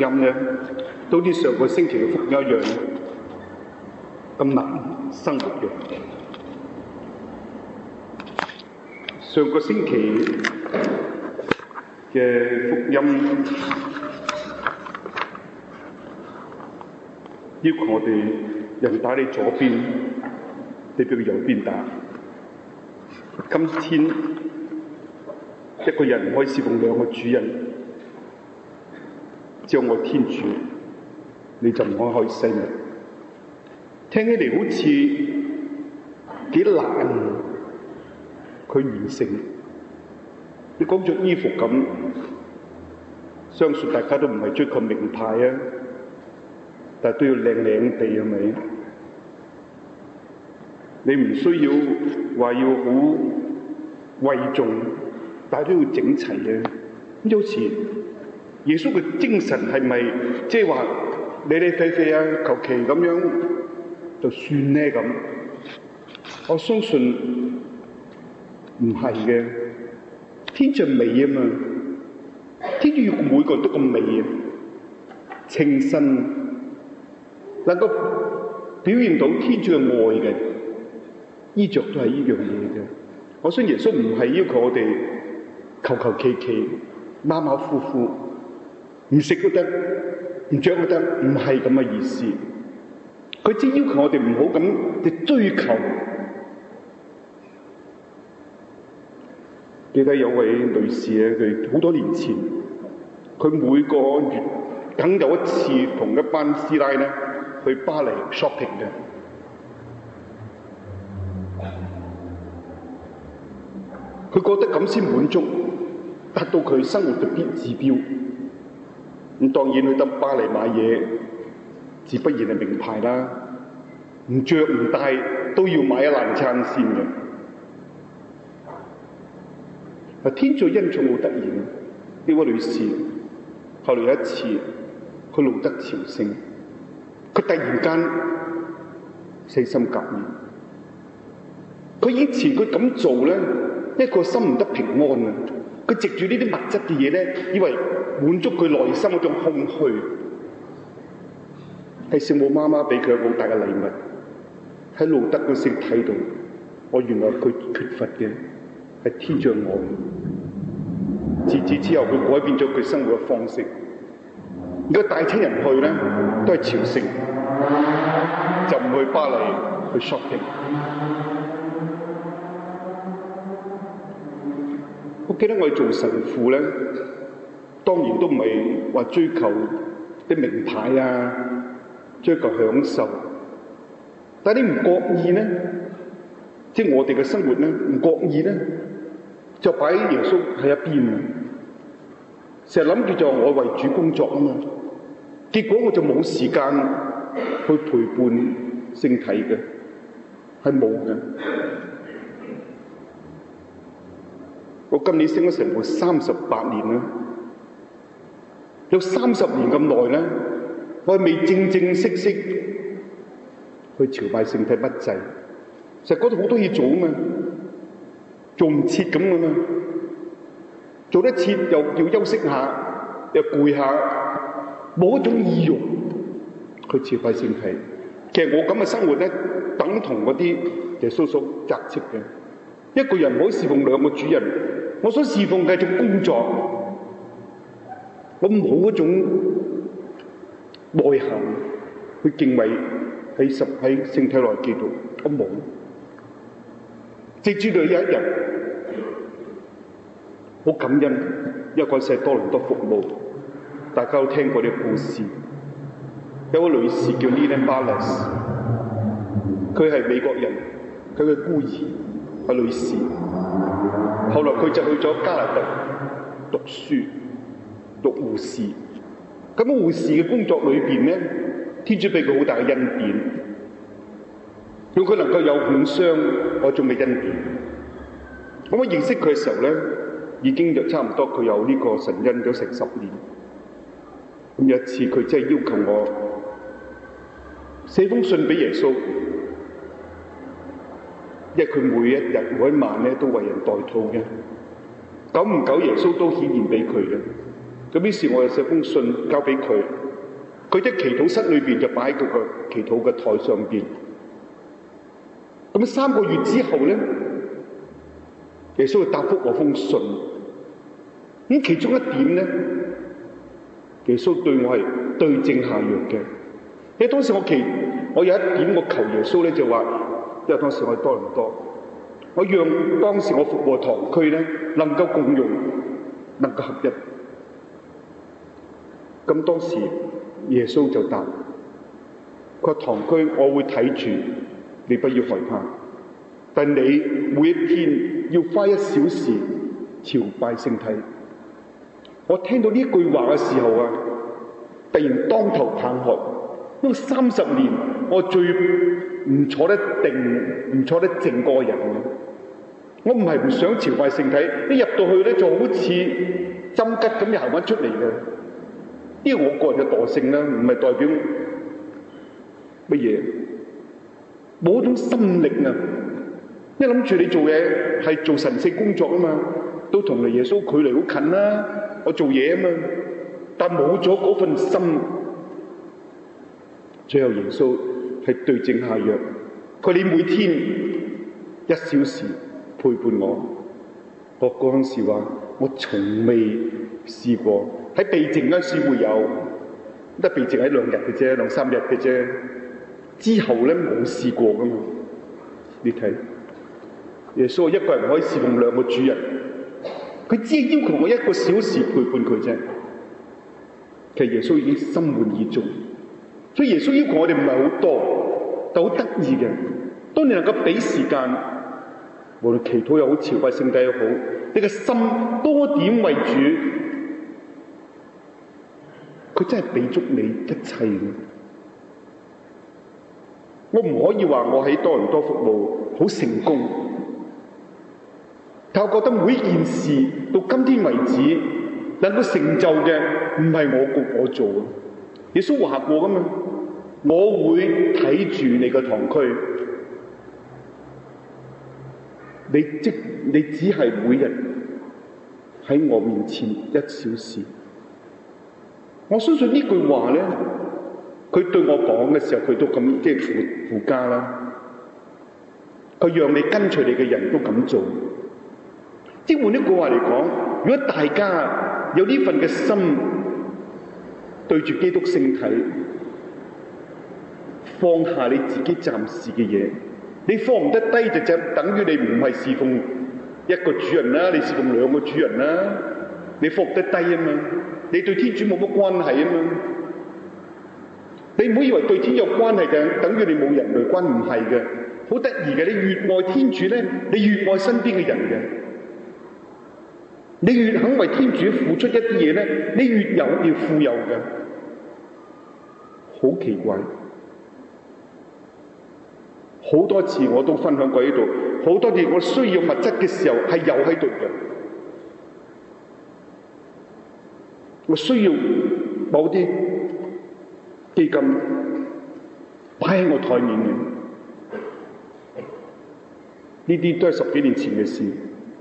音咧，都好似上個星期嘅福音一樣咁難生活嘅。上個星期嘅福音要求我哋人打你左邊，你俾佢右邊打。今天一個人唔可以侍奉兩個主人，只有我天主，你就唔可以開西門。聽起嚟好似幾難佢完成。你講着衣服咁，相信大家都唔係追求名牌啊，但係都要靚靚地，係咪？你唔需要話要好貴重，但係都要整齊嘅。咁有時耶穌嘅精神係咪即係話理理廢廢啊，求其咁樣就算咧咁？我相信唔係嘅。天主美啊嘛，天主要每個人都咁美啊，清新，能夠表現到天主嘅愛嘅。衣着都係呢樣嘢嘅。我相信耶穌唔係要求我哋求求其其、馬馬虎虎，唔食都得，唔着都得，唔係咁嘅意思。佢只要求我哋唔好咁嘅追求。記得有位女士咧，佢好多年前，佢每個月梗有一次同一班師奶咧去巴黎 shopping 嘅。佢覺得咁先滿足，達到佢生活嘅必指標。咁當然去得巴黎買嘢，自不然係名牌啦。唔着唔戴都要買一爛餐先嘅。天主恩寵好得意。呢位女士後來有一次，佢路德朝聖，佢突然間死心革面。佢以前佢咁做咧，一個心唔得平安啊！佢藉住呢啲物質嘅嘢咧，以為滿足佢內心嗰種空虛，係聖母媽媽俾佢好大嘅禮物。喺路德嗰時睇到，我原來佢缺乏嘅係天主愛。自此之後，佢改變咗佢生活嘅方式。而家帶親人去咧，都係朝聖，就唔去巴黎去 shopping。我記得我哋做神父咧，當然都唔係話追求啲名牌啊，追求享受。但係你唔覺意咧，即係我哋嘅生活咧，唔覺意咧，就擺耶穌喺一邊啊！成日諗住就我為主工作啊嘛，結果我就冇時間去陪伴聖體嘅，係冇嘅。我今年升咗成部38年啦，有30年咁耐咧，我係未正正式式去朝拜聖體不濟。實嗰度好多嘢做啊嘛，做唔切咁啊嘛，做得切又要休息下，又攰下，冇一種意欲去朝拜聖體。其實我咁嘅生活咧，等同嗰啲耶穌所責斥嘅，一個人唔可以侍奉兩個主人。我所侍奉嘅係一種工作，我冇一種內涵去敬畏喺聖體內基督，我冇。直至到有一日，好感恩，因為嗰時係多倫多服務，大家都聽過呢個故事。有個女士叫 Lilian Barnes， 佢係美國人，佢嘅孤兒，係女士。後來佢就去咗加拿大讀書，讀護士。咁喺護士嘅工作裏邊咧，天主俾佢好大嘅恩典，讓佢能夠有互相嗰種嘅恩典。咁我認識佢嘅時候咧，已經就差唔多佢有呢個神恩咗成10年。咁有一次佢真係要求我寫封信俾耶穌。因為佢每一日每一晚咧都為人代禱嘅，久唔久耶穌都顯現俾佢嘅。 咁於是我就寫封信交俾佢，佢喺祈禱室裏邊就擺喺佢個祈禱嘅台上邊。咁3個月之後咧，耶穌就答覆我封信。咁其中一點咧，耶穌對我係對症下藥嘅。因為當時我有一點我求耶穌咧，就話，因為當時我多倫多，我讓當時我服務堂區咧能夠共用，能夠合一。咁當時耶穌就答，佢話堂區我會睇住，你不要害怕，但你每一天要花1小時朝拜聖體。我聽到呢句話嘅時候啊，突然當頭棒喝，因為30年我最唔坐得定、唔坐得靜個人。我唔係唔想朝拜聖體，一入到去咧就好似針吉咁行翻出嚟嘅。呢個我個人嘅惰性啦，唔係代表乜嘢，冇一種心力啊！一諗住你做嘢係做神聖工作啊嘛，都同你耶穌距離好近啦，我做嘢啊嘛，但冇咗嗰份心。最後耶穌係對症下藥，佢你每天1小時陪伴我。我嗰陣時話，我從未試過喺避靜嗰時會有，得避靜喺2日嘅啫，2、3日嘅啫。之後咧冇試過噶嘛。你睇，耶穌一個人可以侍奉2個主人，佢只係要求我1個小時陪伴佢啫。其實耶穌已經心滿意足，所以耶穌要求我哋唔係好多，但好得意嘅。當你能夠俾時間，無論祈禱又好，朝拜聖體又好，你嘅心多點為主，佢真係俾足你一切嘅。我唔可以話我喺多倫多服務好成功，但我覺得每一件事到今天為止能夠成就嘅唔係我做嘅。耶穌話過噶嘛，我會睇住你個堂區，你只係每日喺我面前1小時。我相信呢句話咧，佢對我講嘅時候，佢都咁即係附加啦。佢讓你跟隨你嘅人都咁做。即係換一句話嚟講，如果大家有呢份嘅心，對住基督聖體，放下你自己暫時嘅嘢，你放唔得低就等於你唔係侍奉1個主人啦，你侍奉2個主人啦，你放唔得低啊嘛，你對天主冇乜關係啊嘛。你唔好以為對天有關係嘅，等於你冇人類關，唔係嘅。好得意嘅，你越愛天主咧，你越愛身邊嘅人嘅。你越肯為天主付出一啲嘢咧，你越富有嘅。好奇怪，好多次我都分享過呢度，好多次我需要物質嘅時候係有喺度嘅。我需要某啲基金擺喺我台面嘅，呢啲都係10幾年前嘅事。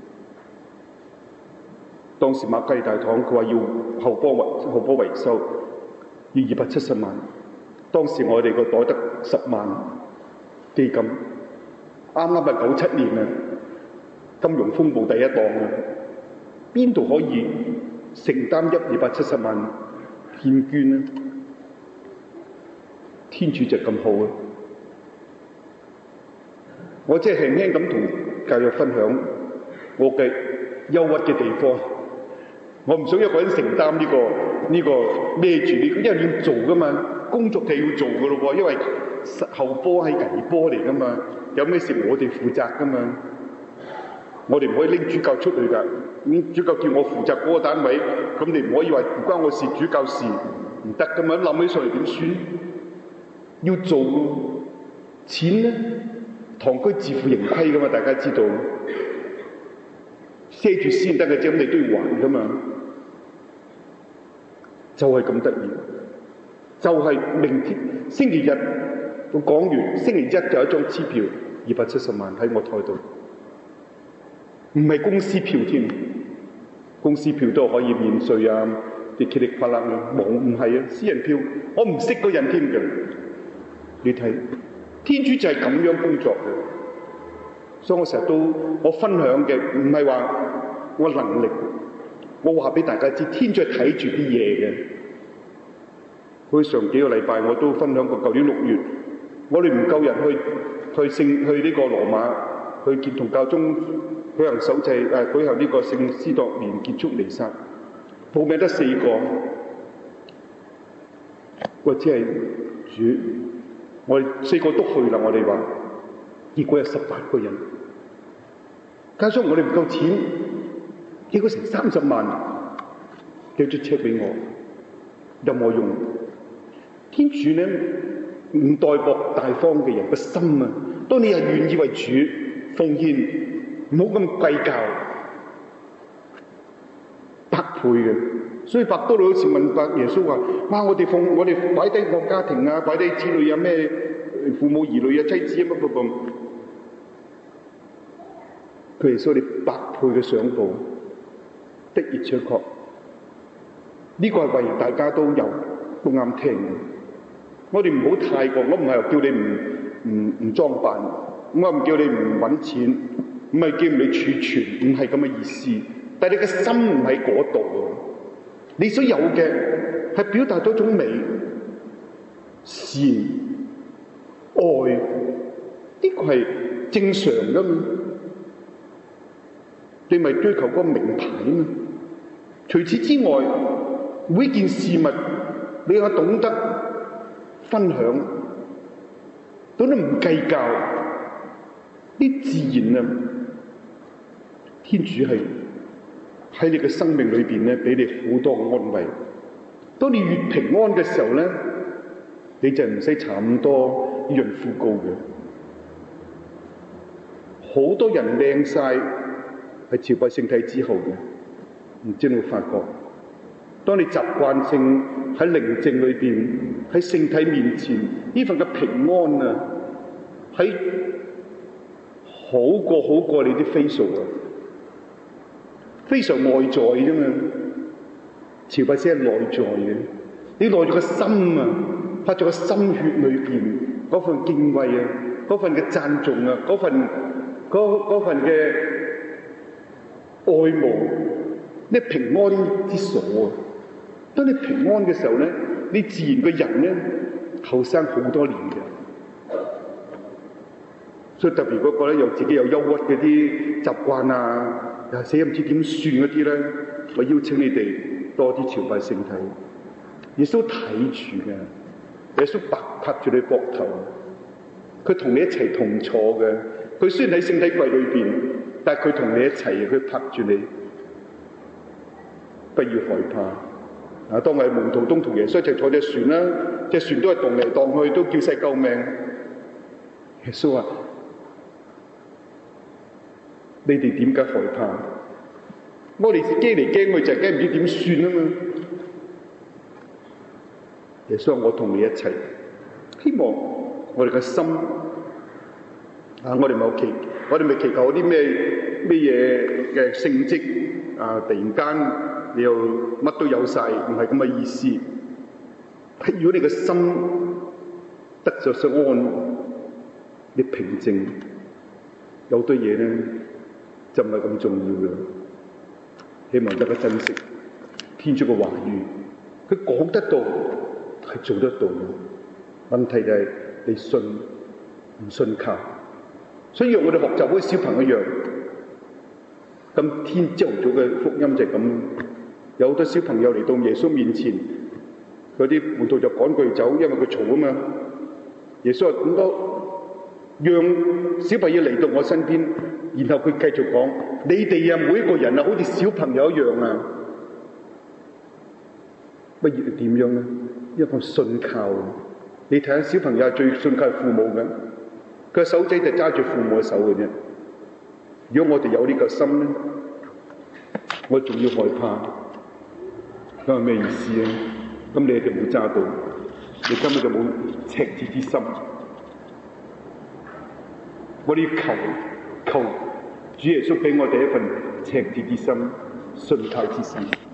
當時瑪嘉烈大堂佢話要後波維修，要270萬。當時我哋個袋得10萬基金，啱啱係97年啊，金融風暴第一檔啊，邊度可以承擔270萬獻捐呢？天主就咁好啊！我即係輕輕咁同教友分享我嘅憂鬱嘅地方。我唔想一個人承擔呢個孭住呢個，因為要做噶嘛，工作係要做噶咯喎。因為後波係危波嚟噶嘛，有咩事我哋負責噶嘛。我哋唔可以拎主教出去㗎。主教叫我負責嗰個單位，咁你唔可以話唔關我事，主教事唔得噶嘛。諗起上嚟點算？要做錢咧，堂區自負盈虧噶嘛，大家知道，賒住先得嘅啫，咁你都要還噶嘛，就係咁得意，就係明天星期日我講完，星期一就有一張支票270萬喺我台度，唔係公司票添，公司票都可以免稅啊， 啲噼里啪啦嘅，冇唔係啊，私人票我唔識個人添嘅。你睇天主就係咁樣工作嘅，所以我成日都我分享嘅唔係話我能力，我話俾大家知，天主係睇住啲嘢嘅。好似上幾個禮拜我都分享過，舊年6月我哋唔夠人去呢個羅馬去見同教宗舉行首祭舉行呢個聖司鐸年結束彌撒，報名得4個，或者係主，我哋4個都去啦，我哋話結果有18個人，加上我哋唔夠錢，結果成30萬，寄咗車俾我，有冇用？天主咧唔待薄大方嘅人個心啊！當你係願意為主奉獻，唔好咁計較，百倍嘅。所以伯多祿有時問伯耶穌話：哇！我哋擺低個家庭啊，擺低子女啊，咩父母兒女啊，妻子啊，乜乜乜。佢耶穌你百倍嘅賞報，的而且確，呢個係為大家都有都啱聽嘅。我哋唔好太過，我唔係叫你唔裝扮，我唔叫你唔揾錢，唔係叫你儲存，唔係咁嘅意思。但係你嘅心唔喺嗰度，你所有嘅係表達咗一種美、善、愛，呢個係正常㗎嘛。你咪追求嗰個名牌啊嘛。除此之外，每件事物你要懂得分享，懂得唔計較，啲自然啊，天主係喺你嘅生命裏邊咧，俾你好多嘅安慰。當你越平安嘅時候咧，你就唔使搽咁多潤膚膏嘅。好多人靚晒係朝拜聖體之後嘅，唔知你有冇發覺？當你習慣性喺寧靜裏邊，喺聖體面前，呢份嘅平安啊，喺好過你啲 facial 啊，非常內在啫嘛。朝拜先係內在嘅，你內在嘅心啊，發咗個心血裏邊嗰份敬畏啊，嗰份嘅讚頌啊，嗰份嘅愛慕，呢平安之所啊。當你平安嘅時候咧，你自然個人咧後生好多年嘅。所以特別嗰個咧，有自己有憂鬱嗰啲習慣啊，又死唔知點算嗰啲咧，我邀請你哋多啲朝拜聖體。耶穌睇住嘅，耶穌拍住你膊頭，佢同你一齊同坐嘅。佢雖然喺聖體櫃裏邊，但係佢同你一齊，佢拍住你，不要害怕。當我喺蒙圖東同耶穌一齊坐隻船啦，隻船都係蕩嚟蕩去，都叫晒救命。耶穌話：你哋點解害怕？我哋驚嚟驚去就係驚唔知點算啊嘛。耶穌話：我同你一齊，希望我哋嘅心我哋咪祈求啲咩嘢嘅聖蹟突然間。你又乜都有晒，唔係咁嘅意思。如果你個心得咗相安，你平靜，有好多嘢咧就唔係咁重要嘅。希望大家珍惜天主嘅話語，佢講得到係做得到嘅。問題就係你信唔信靠。所以讓我哋學習好似小朋友一樣。今天朝頭早嘅福音就係咁。有好多小朋友嚟到耶穌面前，嗰啲門徒就趕佢走，因為佢嘈啊嘛。耶穌話：咁多讓小朋友嚟到我身邊，然後佢繼續講：你哋啊，每一個人啊，好似小朋友一樣啊。不如點樣咧？一個信靠。你睇下小朋友係最信靠父母嘅，佢手仔就揸住父母嘅手嘅啫。如果我哋有呢個心咧，我仲要害怕。咁係咩意思咧？咁你就冇揸到，你根本就冇赤子之心。我哋要求主耶穌俾我哋一份赤子之心、信靠之心。